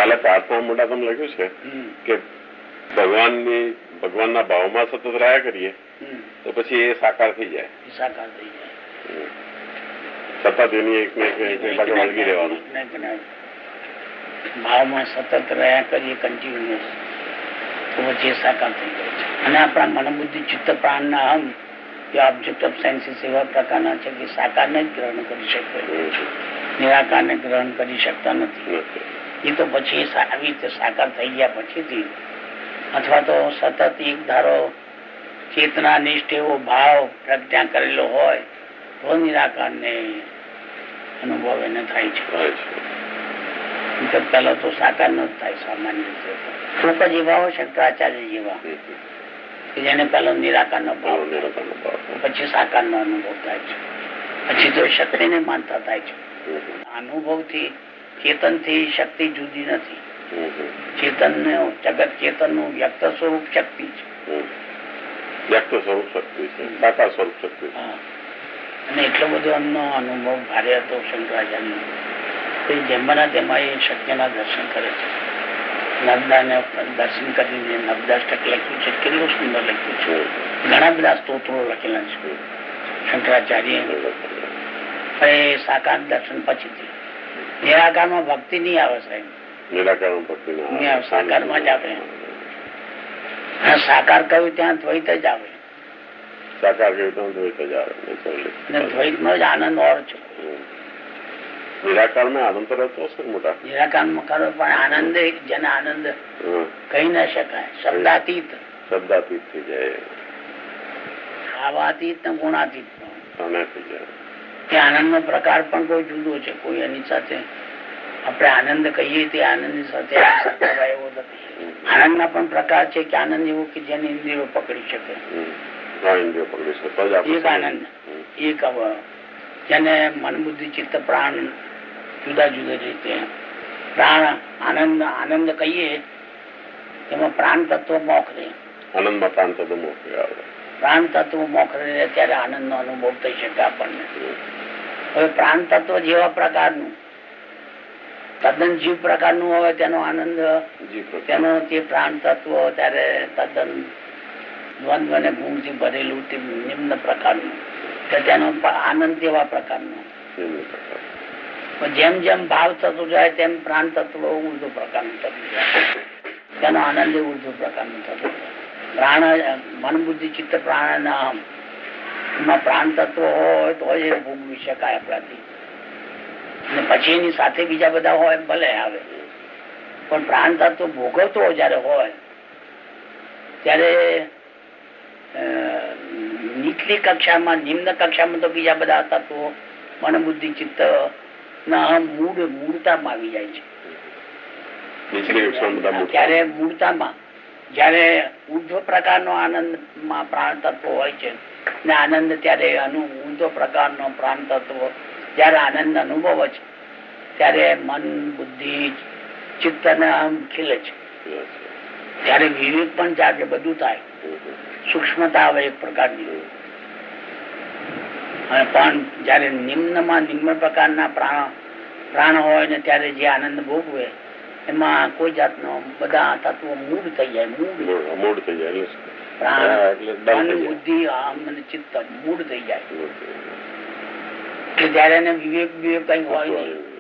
કાલે પ્રાર્થના મોટા તમે લખ્યું છે કે ભગવાનના ભાવમાં સતત રહ્યા કરીએ તો પછી એ સાકાર થઈ જાય. સતત એની એક બાજુ વળગી રહેવાનું. ભાવમાં સતત રહ્યા કરીએ કન્ટિન્યુઅસ તો પછી એ સાકાર થઈ જાય છે. અને આપણા મનોબુદ્ધિ ચિત્ત પ્રાણના અહમ એ ઓબ્જેક્ટ ઓફ સાયન્સીસ એવા પ્રકારના છે કે સાકારને જ ગ્રહણ કરી શકે, નિરાકારને ગ્રહણ કરી શકતા નથી. એ તો પછી આવી રીતે સાકાર થઈ ગયા પછીથી, અથવા તો સતત એક ધારો ચેતનાનિષ્ઠ એવો ભાવ પ્રજ્ઞા કરેલો હોય તો નિરાકારને અનુભવ એને થાય છે. પેલા તો સાકાર ન થાય સામાન્ય રીતે. ટૂંક જ એવા હોય શંકરાચાર્ય જેવા કે જેને પેલો નિરાકાર નો ભાવ, પછી સાકાર નો અનુભવ થાય છે. પછી તો શક્તિ ને માનતા થાય છે. અનુભવ થી ચેતન થી શક્તિ જુદી નથી. ચેતન જગત ચેતન નું વ્યક્ત સ્વરૂપ શક્તિ છે. વ્યક્ત સ્વરૂપ શક્તિ છે, સાકાર સ્વરૂપ શક્તિ. અને એટલો બધો એમનો અનુભવ ભારે હતો શંકરાચાર્ય. જેમના તેમાં એ શક્તિના દર્શન કરે છે. નર્મદાને દર્શન કરીને નર્મદાષ્ટક લખ્યું છે, કેટલું સુંદર લખ્યું છે. ઘણા બધા સ્તોત્રો લખેલા છે શંકરાચાર્ય. એ સાકાર દર્શન પછીથી નિરાકારમાં ભક્તિ નહીં આવે સાહેબ. નિરાકારમાં ભક્તિ નહીં આવે, સાકારમાં જ આવે. સાકાર કહ્યું ત્યાં દ્વૈત જ આવે. સાકાર કહ્યું ત્યાં દ્વૈત જ આવે. દ્વૈતનો જ આનંદ ઓર છે. નિરાકાર માં આનંદ તો રહેતો હશે મોટા. નિરાકારમાં ખરો, પણ આનંદ જેને આનંદ કહી ના શકાય. શબ્દાતીત થઈ જાય, ભાવાતીત ને ગુણાતીત થઈ જાય. તે આનંદ નો પ્રકાર પણ કોઈ જુદો છે. કોઈ એની સાથે આપણે આનંદ કહીએ તે આનંદ સાથે એવો નથી. આનંદ ના પણ પ્રકાર છે કે આનંદ એવો કે જેને ઇન્દ્રિયો પકડી શકે. એક આનંદ, એક જેને મન બુદ્ધિ ચિત્ત પ્રાણ જુદા જુદા રીતે. પ્રાણ આનંદ કહીએ એમાં પ્રાણ તત્વ મોખરે. આનંદમાં પ્રાણ તત્વ મોખરે આવે. પ્રાણ તત્વ મોખરે ત્યારે આનંદ નો અનુભવ થઈ શકે આપણને. હવે પ્રાણ તત્વ જેવા પ્રકારનું તદ્દન જીવ પ્રકારનું હોય તેનો આનંદ, તેનો તે પ્રાણ તત્વ ત્યારે તદ્દન દ્વંદ્વ અને ગુણથી ભરેલું તે નિમ્ન પ્રકારનું, તેનો આનંદ તેવા પ્રકારનો. જેમ જેમ ભાવ થતો જાય તેમ પ્રાણ તત્વ ઉર્ધ્વ પ્રકારનું થતું જાય, તેનો આનંદ ઉર્ધ્વ પ્રકારનું થતું જાય. પ્રાણ મન બુદ્ધિ ચિત્ત પ્રાણ એમાં પ્રાણ તત્વ હોય તો જ ભોગવી શકાય આપણાથી. અને પછી એની સાથે બીજા બધા હોય ભલે આવે, પણ પ્રાણ તત્વ ભોગવતો જયારે હોય ત્યારે નીચલી કક્ષામાં, નિમ્ન કક્ષામાં તો બીજા બધા તત્વો મન બુદ્ધિ ચિત્ત ના મૂળતામાં આવી જાય છે. ત્યારે મૂળતામાં જયારે ઉર્ધ્વ પ્રકારનો આનંદમાં પ્રાણ તત્વ હોય છે ને આનંદ ત્યારે ઉર્ધ્વ પ્રકારનો પ્રાણ તત્વ જયારે આનંદ અનુભવ છે ત્યારે મન બુદ્ધિ ચિત્ત ને આમ ખીલે છે. ત્યારે વિવેક પણ જાગે, બધું થાય, સૂક્ષ્મતા આવે એક પ્રકારની. અને પણ જયારે નિમ્નમાં નિમ્ન પ્રકારના પ્રાણ હોય ને ત્યારે જે આનંદ ભોગવે એમાં કોઈ જાતનો બધા તત્વો મૂળ થઈ જાય. મૂળ થઈ જાય, પ્રાણ બુદ્ધિ અને ચિત્ત મૂળ થઈ જાય. ત્યારે એને વિવેક કઈ હોય નહીં.